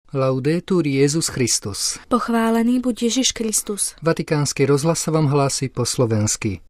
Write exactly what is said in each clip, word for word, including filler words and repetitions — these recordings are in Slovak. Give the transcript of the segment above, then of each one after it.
Laudetur Jesus Christus. Pochválený buď Ježiš Kristus. Vatikánsky rozhlas sa vám hlási po slovensky.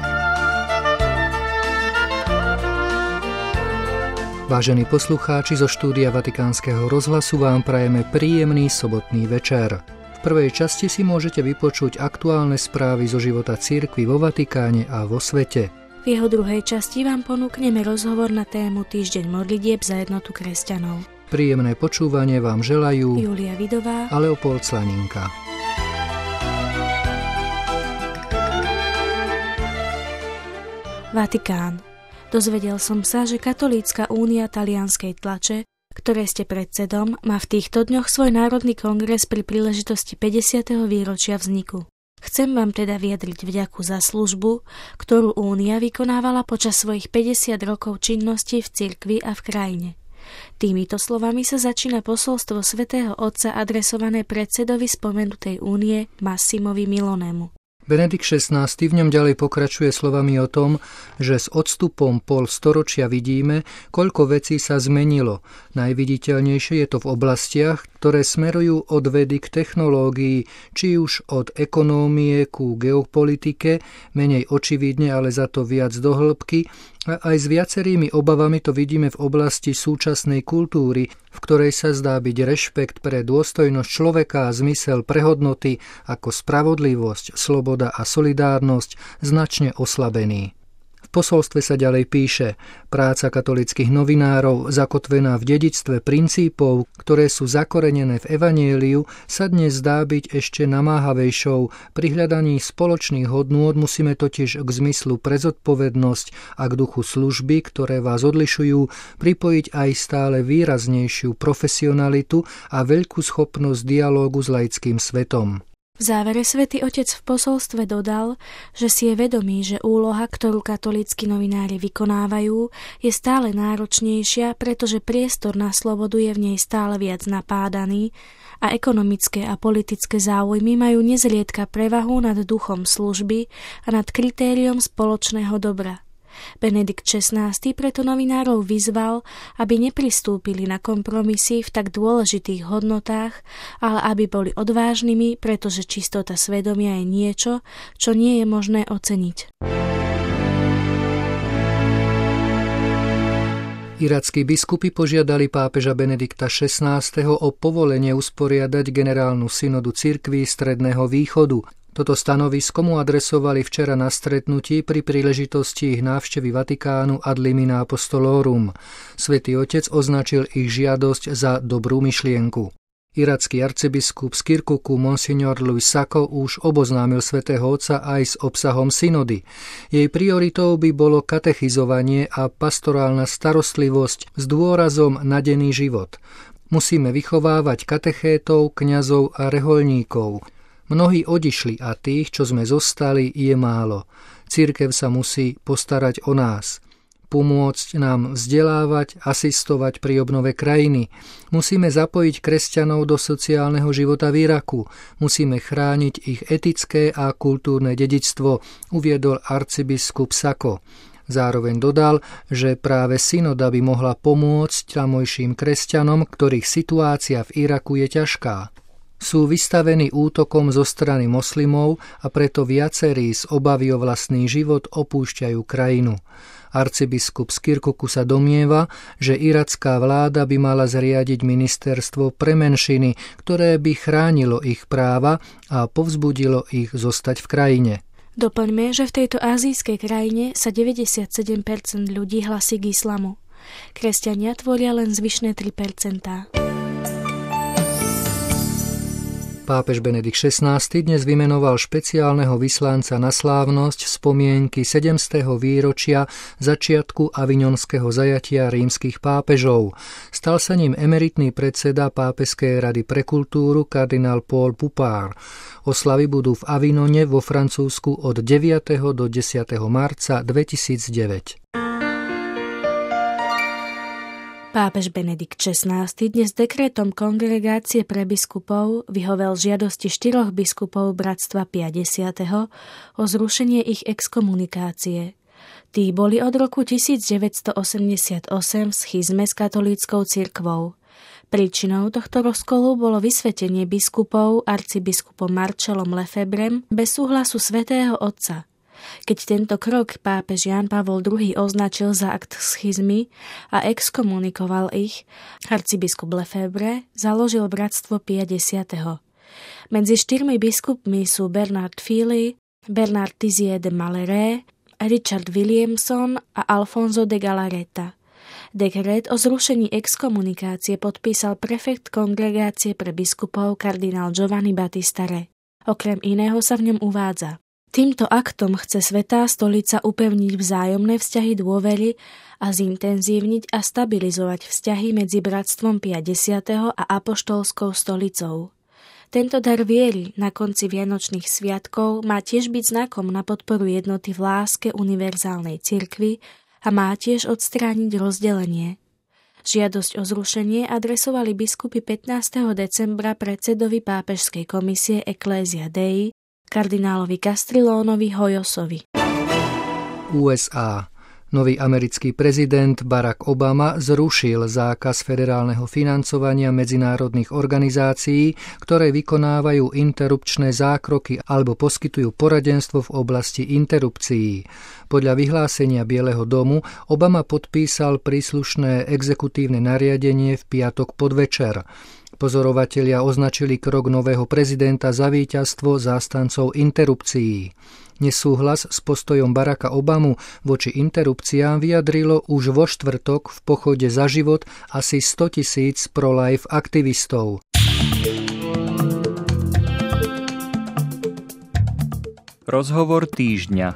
Vážení poslucháči, zo štúdia Vatikánskeho rozhlasu vám prajeme príjemný sobotný večer. V prvej časti si môžete vypočuť aktuálne správy zo života cirkvi vo Vatikáne a vo svete. V jeho druhej časti vám ponúkneme rozhovor na tému Týždeň modlitieb za jednotu kresťanov. Príjemné počúvanie vám želajú Julia Vidová a Leopold Slaninka. Vatikán. Dozvedel som sa, že Katolícka únia talianskej tlače, ktoré ste predsedom, má v týchto dňoch svoj národný kongres pri príležitosti päťdesiateho výročia vzniku. Chcem vám teda vyjadriť vďaku za službu, ktorú únia vykonávala počas svojich päťdesiat rokov činnosti v cirkvi a v krajine. Týmito slovami sa začína posolstvo svätého Otca adresované predsedovi spomenutej únie Massimovi Milonemu. Benedikt šestnásty v ňom ďalej pokračuje slovami o tom, že s odstupom pol storočia vidíme, koľko vecí sa zmenilo. Najviditeľnejšie je to v oblastiach, ktoré smerujú od vedy k technológii, či už od ekonómie ku geopolitike, menej očividne, ale za to viac do hĺbky, a aj s viacerými obavami to vidíme v oblasti súčasnej kultúry, v ktorej sa zdá byť rešpekt pre dôstojnosť človeka a zmysel pre hodnoty ako spravodlivosť, sloboda a solidárnosť značne oslabený. V posolstve sa ďalej píše: práca katolických novinárov, zakotvená v dedičstve princípov, ktoré sú zakorenené v evanjeliu, sa dnes zdá byť ešte namáhavejšou. Pri hľadaní spoločných hodnôt musíme totiž k zmyslu pre zodpovednosť a k duchu služby, ktoré vás odlišujú, pripojiť aj stále výraznejšiu profesionalitu a veľkú schopnosť dialógu s laickým svetom. V závere svätý Otec v posolstve dodal, že si je vedomý, že úloha, ktorú katolícki novinári vykonávajú, je stále náročnejšia, pretože priestor na slobodu je v nej stále viac napádaný a ekonomické a politické záujmy majú nezriedka prevahu nad duchom služby a nad kritériom spoločného dobra. Benedikt šestnásty preto novinárov vyzval, aby nepristúpili na kompromisy v tak dôležitých hodnotách, ale aby boli odvážnymi, pretože čistota svedomia je niečo, čo nie je možné oceniť. Irackí biskupy požiadali pápeža Benedikta šestnásteho o povolenie usporiadať generálnu synodu cirkví Stredného východu. Toto stanovisko mu adresovali včera na stretnutí pri príležitosti ich návštevy Vatikánu ad limina apostolorum. Svätý Otec označil ich žiadosť za dobrú myšlienku. Iracký arcibiskup z Kirkuku Monsignor Louis Sacco už oboznámil svätého Otca aj s obsahom synody. Jej prioritou by bolo katechizovanie a pastorálna starostlivosť s dôrazom na denný život. Musíme vychovávať katechétov, kňazov a rehoľníkov. Mnohí odišli a tých, čo sme zostali, je málo. Cirkev sa musí postarať o nás. Pomôcť nám vzdelávať, asistovať pri obnove krajiny. Musíme zapojiť kresťanov do sociálneho života v Iraku. Musíme chrániť ich etické a kultúrne dedičstvo, uviedol arcibiskup Sacco. Zároveň dodal, že práve synoda by mohla pomôcť tamojším kresťanom, ktorých situácia v Iraku je ťažká. Sú vystavení útokom zo strany moslimov a preto viacerí z obavy o vlastný život opúšťajú krajinu. Arcibiskup z Kirkuku sa domnieva, že iracká vláda by mala zriadiť ministerstvo pre menšiny, ktoré by chránilo ich práva a povzbudilo ich zostať v krajine. Doplňme, že v tejto ázijskej krajine sa deväťdesiatsedem percent ľudí hlasí k islamu. Kresťania tvoria len zvyšné tri percentá. Pápež Benedikt šestnásty dnes vymenoval špeciálneho vyslanca na slávnosť spomienky sedemstého výročia začiatku avignonského zajatia rímskych pápežov. Stal sa ním emeritný predseda Pápežskej rady pre kultúru kardinál Paul Poupart. Oslavy budú v Avignone vo Francúzsku od deviateho do desiateho marca dvetisícdeväť. Pápež Benedikt šestnásty dnes dekrétom Kongregácie pre biskupov vyhovel žiadosti štyroch biskupov Bratstva päťdesiateho o zrušenie ich exkomunikácie. Tí boli od roku tisícdeväťstoosemdesiatosem v schizme s katolíckou cirkvou. Príčinou tohto rozkolu bolo vysvetenie biskupov arcibiskupom Marcellom Lefebrem bez súhlasu svätého Otca. Keď tento krok pápež Ján Pavol druhý. Označil za akt schizmy a exkomunikoval ich, arcibiskup Lefebvre založil bratstvo Pia X. Medzi štyrmi biskupmi sú Bernard Fili, Bernard Tizier de Maleret, Richard Williamson a Alfonso de Galareta. Dekret o zrušení exkomunikácie podpísal prefekt kongregácie pre biskupov kardinál Giovanni Battista Re. Okrem iného sa v ňom uvádza: týmto aktom chce Svätá stolica upevniť vzájomné vzťahy dôvery a zintenzívniť a stabilizovať vzťahy medzi bratstvom Pia X. a apoštolskou stolicou. Tento dar viery na konci vianočných sviatkov má tiež byť znakom na podporu jednoty v láske univerzálnej cirkvi a má tiež odstrániť rozdelenie. Žiadosť o zrušenie adresovali biskupy pätnásteho decembra predsedovi pápežskej komisie Ecclesia Dei, kardinálovi Castrillonovi Hoyosovi. ú es á. Nový americký prezident Barack Obama zrušil zákaz federálneho financovania medzinárodných organizácií, ktoré vykonávajú interrupčné zákroky alebo poskytujú poradenstvo v oblasti interrupcií. Podľa vyhlásenia Bieleho domu Obama podpísal príslušné exekutívne nariadenie v piatok podvečer. Pozorovatelia označili krok nového prezidenta za víťazstvo zástancov interrupcií. Nesúhlas s postojom Baracka Obamu voči interrupciám vyjadrilo už vo štvrtok v pochode za život asi stotisíc pro-life aktivistov. Rozhovor týždňa.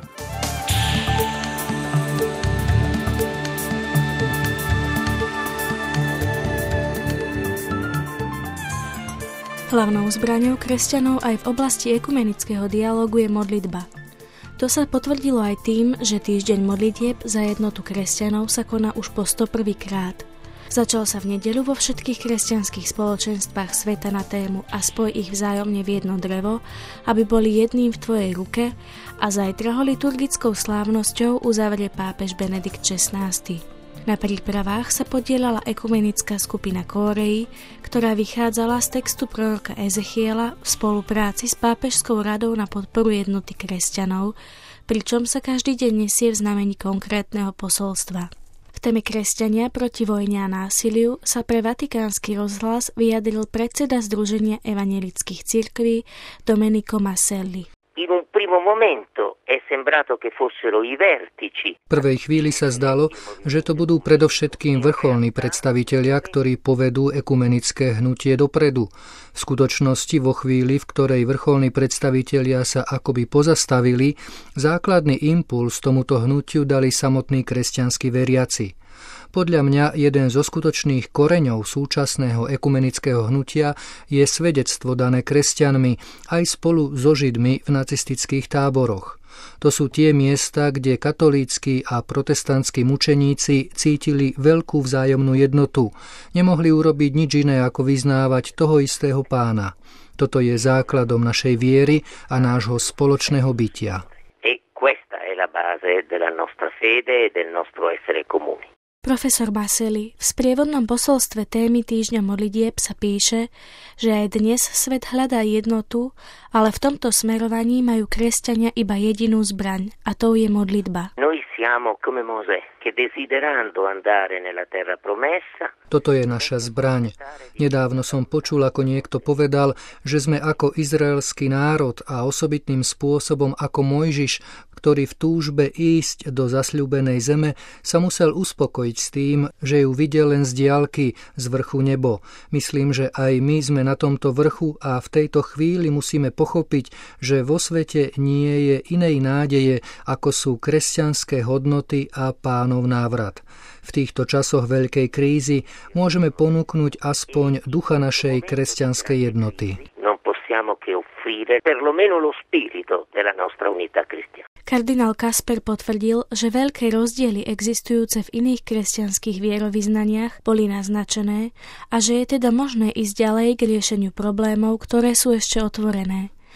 Hlavnou zbraňou kresťanov aj v oblasti ekumenického dialógu je modlitba. To sa potvrdilo aj tým, že týždeň modlitieb za jednotu kresťanov sa koná už po stopprvý krát. Začal sa v nedeľu vo všetkých kresťanských spoločenstvách sveta na tému a spoj ich vzájomne v jedno drevo, aby boli jedným v tvojej ruke, a zajtra ho liturgickou slávnosťou uzavrie pápež Benedikt šestnásty. Na prípravách sa podieľala ekumenická skupina Kórei, ktorá vychádzala z textu proroka Ezechiela v spolupráci s pápežskou radou na podporu jednoty kresťanov, pričom sa každý deň nesie v znamení konkrétneho posolstva. V téme kresťania proti vojne a násiliu sa pre Vatikánsky rozhlas vyjadril predseda Združenia evanjelických cirkví Domenico Maselli. In un primo momento è sembrato che fossero i vertici. V prvej chvíli sa zdalo, že to budú predovšetkým vrcholní predstavitelia, ktorí povedú ekumenické hnutie dopredu. V skutočnosti vo chvíli, v ktorej vrcholní predstavitelia sa akoby pozastavili, základný impuls tomuto hnutiu dali samotní kresťanskí veriaci. Podľa mňa jeden zo skutočných koreňov súčasného ekumenického hnutia je svedectvo dané kresťanmi aj spolu so Židmi v nacistických táboroch. To sú tie miesta, kde katolícki a protestantskí mučeníci cítili veľkú vzájomnú jednotu. Nemohli urobiť nič iné ako vyznávať toho istého Pána. Toto je základom našej viery a nášho spoločného bytia. E questa è la base della nostra fede e del nostro essere comuni. Profesor Maselli, v sprievodnom posolstve témy týždňa modlitieb sa píše, že aj dnes svet hľadá jednotu, ale v tomto smerovaní majú kresťania iba jedinú zbraň, a tou je modlitba. Noi siamo come Mosè, che desiderando andare nella terra promessa. Toto je naša zbraň. Nedávno som počul, ako niekto povedal, že sme ako izraelský národ a osobitným spôsobom ako Mojžiš, ktorý v túžbe ísť do zasľúbenej zeme sa musel uspokojiť s tým, že ju videl len z diaľky, z vrchu nebo. Myslím, že aj my sme na tomto vrchu a v tejto chvíli musíme pochopiť, že vo svete nie je inej nádeje, ako sú kresťanské hodnoty a Pánov návrat. V týchto časoch veľkej krízy môžeme ponúknuť aspoň ducha našej kresťanskej jednoty. Non possiamo che offrire perlomeno lo spirito della nostra unità cristiana. Kardinál Kasper potvrdil, že veľké rozdiely existujúce v iných kresťanských vierovyznaniach boli naznačené a že je teda možné ísť ďalej k riešeniu problémov, ktoré sú ešte otvorené.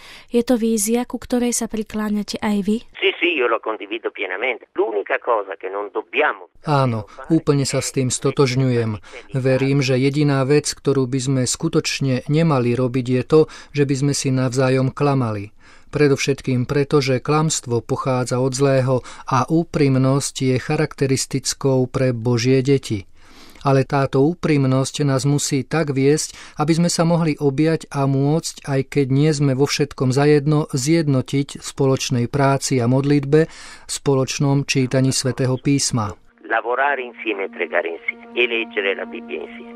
Je to vízia, ku ktorej sa prikláňate aj vy? Sì, sì, io lo condivido pienamente. L'unica cosa che non dobbiamo... Áno, úplne sa s tým stotožňujem. Verím, že jediná vec, ktorú by sme skutočne nemali robiť, je to, že by sme si navzájom klamali. Predovšetkým preto, že klamstvo pochádza od zlého a úprimnosť je charakteristickou pre Božie deti. Ale táto úprimnosť nás musí tak viesť, aby sme sa mohli objať a môcť, aj keď nie sme vo všetkom zajedno, zjednotiť v spoločnej práci a modlitbe, v spoločnom čítaní svätého písma. Lavorare insieme e pregare insieme e leggere la Bibbia insieme.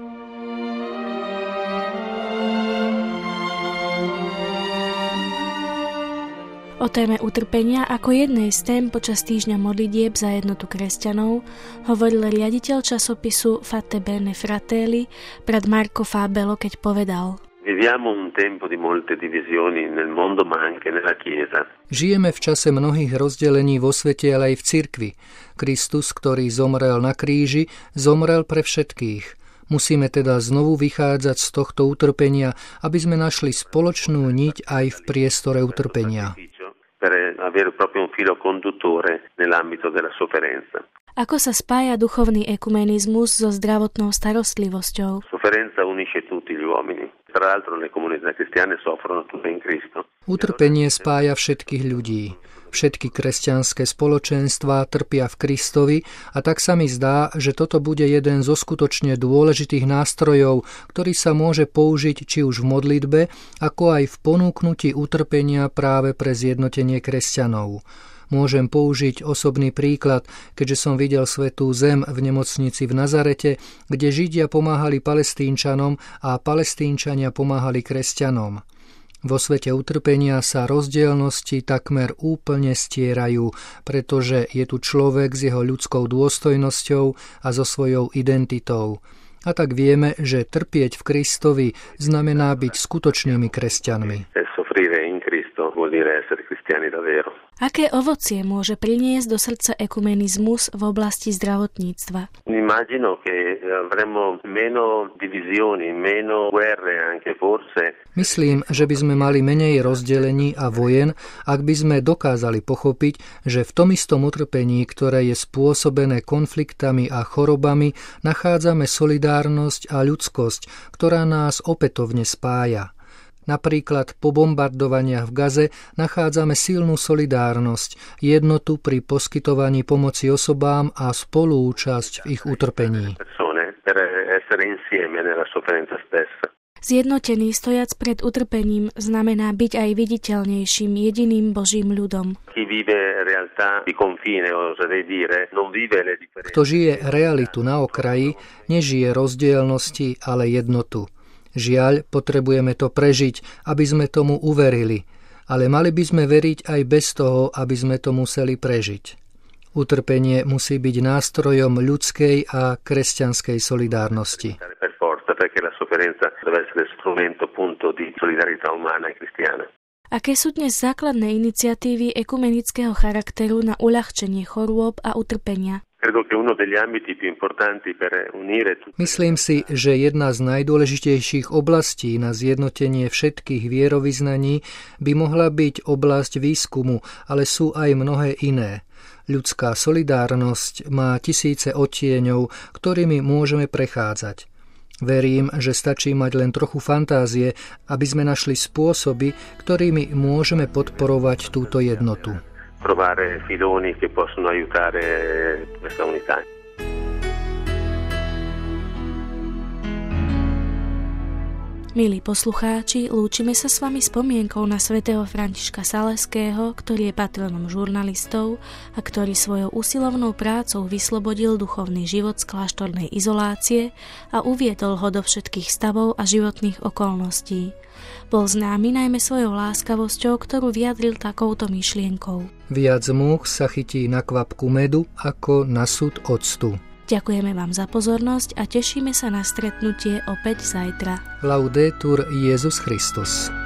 O téme utrpenia ako jednej z tém počas týždňa modlitieb za jednotu kresťanov hovoril riaditeľ časopisu Fate Bene Fratelli brat Marco Fabelo, keď povedal: Viviamo un tempo di molte divisioni nel mondo, ma anche nella Chiesa. Žijeme v čase mnohých rozdelení vo svete, ale aj v cirkvi. Kristus, ktorý zomrel na kríži, zomrel pre všetkých. Musíme teda znovu vychádzať z tohto utrpenia, aby sme našli spoločnú niť aj v priestore utrpenia. Ako sa spája duchovný ekumenizmus so zdravotnou starostlivosťou? Utrpenie spája všetkých ľudí. Všetky kresťanské spoločenstvá trpia v Kristovi a tak sa mi zdá, že toto bude jeden zo skutočne dôležitých nástrojov, ktorý sa môže použiť či už v modlitbe, ako aj v ponúknutí utrpenia práve pre zjednotenie kresťanov. Môžem použiť osobný príklad, keďže som videl Svätú zem v nemocnici v Nazarete, kde Židia pomáhali Palestínčanom a Palestínčania pomáhali kresťanom. Vo svete utrpenia sa rozdielnosti takmer úplne stierajú, pretože je tu človek s jeho ľudskou dôstojnosťou a so svojou identitou. A tak vieme, že trpieť v Kristovi znamená byť skutočnými kresťanmi. Aké ovocie môže priniesť do srdca ekumenizmus v oblasti zdravotníctva? Myslím, že by sme mali menej rozdelení a vojen, ak by sme dokázali pochopiť, že v tom istom utrpení, ktoré je spôsobené konfliktami a chorobami, nachádzame solidárnosť a ľudskosť, ktorá nás opätovne spája. Napríklad po bombardovaniach v Gaze nachádzame silnú solidárnosť, jednotu pri poskytovaní pomoci osobám a spolúčasť v ich utrpení. Zjednotený stojac pred utrpením znamená byť aj viditeľnejším jediným Božím ľudom. Kto žije realitu na okraji, nežije rozdielnosti, ale jednotu. Žiaľ, potrebujeme to prežiť, aby sme tomu uverili, ale mali by sme veriť aj bez toho, aby sme to museli prežiť. Utrpenie musí byť nástrojom ľudskej a kresťanskej solidárnosti. Aké sú dnes základné iniciatívy ekumenického charakteru na uľahčenie chorôb a utrpenia? Myslím si, že jedna z najdôležitejších oblastí na zjednotenie všetkých vierovyznaní by mohla byť oblasť výskumu, ale sú aj mnohé iné. Ľudská solidárnosť má tisíce odtieňov, ktorými môžeme prechádzať. Verím, že stačí mať len trochu fantázie, aby sme našli spôsoby, ktorými môžeme podporovať túto jednotu. Trovare filoni che possono aiutare questa unità. Milí poslucháči, lúčime sa s vami spomienkou na svätého Františka Saleského, ktorý je patronom žurnalistov a ktorý svojou usilovnou prácou vyslobodil duchovný život z kláštornej izolácie a uviedol ho do všetkých stavov a životných okolností. Bol známy najmä svojou láskavosťou, ktorú vyjadril takouto myšlienkou. Viac múch sa chytí na kvapku medu ako na súd octu. Ďakujeme vám za pozornosť a tešíme sa na stretnutie opäť zajtra. Laudetur Jesus Christus.